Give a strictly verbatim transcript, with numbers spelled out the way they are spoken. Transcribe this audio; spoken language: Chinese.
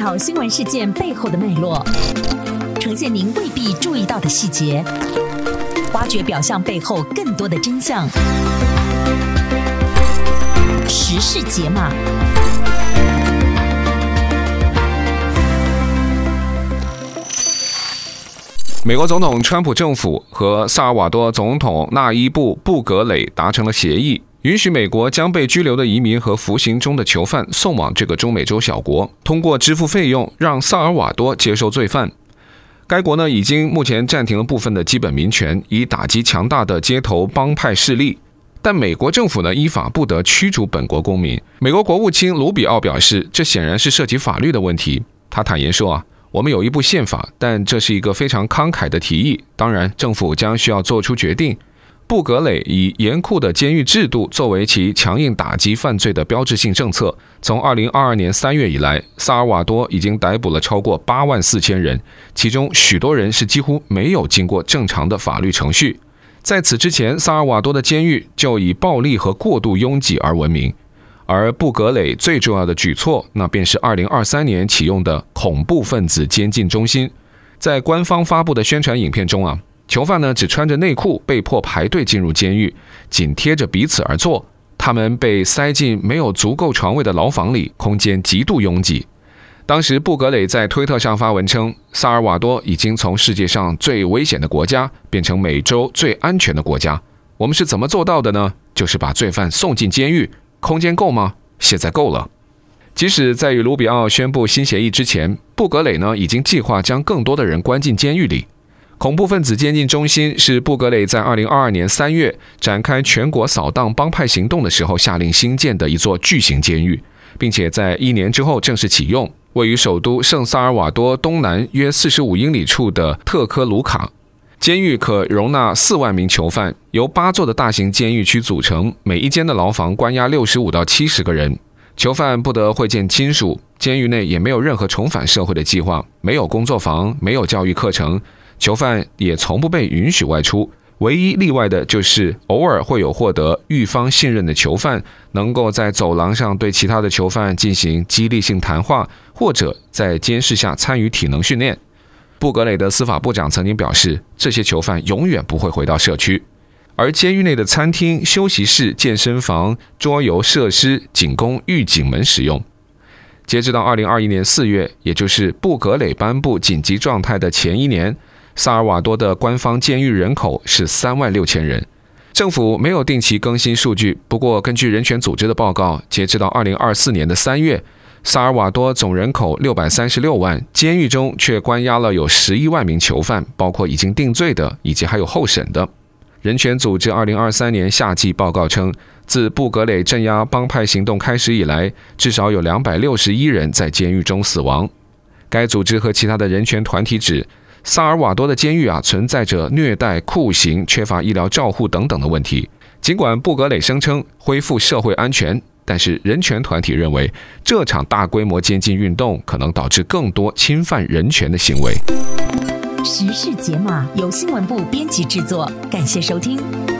讨新闻事件背后的脉络，呈现您未必注意到的细节，挖掘表象背后更多的真相。时事解码。 美国总统川普政府和萨尔瓦多总统纳伊布·布格雷达成了协议，允许美国将被拘留的移民和服刑中的囚犯送往这个中美洲小国，通过支付费用让萨尔瓦多接收罪犯。该国呢已经目前暂停了部分的基本民权，以打击强大的街头帮派势力。但美国政府呢依法不得驱逐本国公民。美国国务卿卢比奥表示，这显然是涉及法律的问题。他坦言说啊。我们有一部宪法，但这是一个非常慷慨的提议，当然政府将需要做出决定。布格雷以严酷的监狱制度作为其强硬打击犯罪的标志性政策。从二零二二年三月以来，萨尔瓦多已经逮捕了超过八万四千人，其中许多人是几乎没有经过正常的法律程序。在此之前，萨尔瓦多的监狱就以暴力和过度拥挤而闻名。而布格雷最重要的举措，那便是二零二三年启用的恐怖分子监禁中心。在官方发布的宣传影片中啊，囚犯呢只穿着内裤被迫排队进入监狱，紧贴着彼此而坐。他们被塞进没有足够床位的牢房里，空间极度拥挤。当时布格雷在推特上发文称，萨尔瓦多已经从世界上最危险的国家变成美洲最安全的国家。我们是怎么做到的呢？就是把罪犯送进监狱。空间够吗？现在够了。即使在与卢比奥宣布新协议之前，布格雷呢已经计划将更多的人关进监狱里。恐怖分子监禁中心是布格雷在二零二二年三月展开全国扫荡帮派行动的时候下令兴建的一座巨型监狱，并且在一年之后正式启用，位于首都圣萨尔瓦多东南约四十五英里处的特科卢卡。监狱可容纳四万名囚犯，由八座的大型监狱区组成，每一间的牢房关押六十五到七十个人。囚犯不得会见亲属，监狱内也没有任何重返社会的计划，没有工作坊，没有教育课程，囚犯也从不被允许外出。唯一例外的就是偶尔会有获得狱方信任的囚犯能够在走廊上对其他的囚犯进行激励性谈话，或者在监视下参与体能训练。布格雷的司法部长曾经表示，这些囚犯永远不会回到社区。而监狱内的餐厅、休息室、健身房、桌游设施仅供狱警们使用。截止到二零二一年四月，也就是布格雷颁布紧急状态的前一年，萨尔瓦多的官方监狱人口是三万六千人。政府没有定期更新数据，不过根据人权组织的报告，截止到二零二四年的三月，萨尔瓦多总人口六百三十六万，监狱中却关押了有十一万名囚犯，包括已经定罪的，以及还有候审的。人权组织二零二三年夏季报告称，自布格雷镇压帮派行动开始以来，至少有两百六十一人在监狱中死亡。该组织和其他的人权团体指，萨尔瓦多的监狱啊存在着虐待、酷刑、缺乏医疗照护等等的问题。尽管布格雷声称恢复社会安全，但是人权团体认为，这场大规模监禁运动可能导致更多侵犯人权的行为。 时事解码由新闻部编辑制作，感谢收听。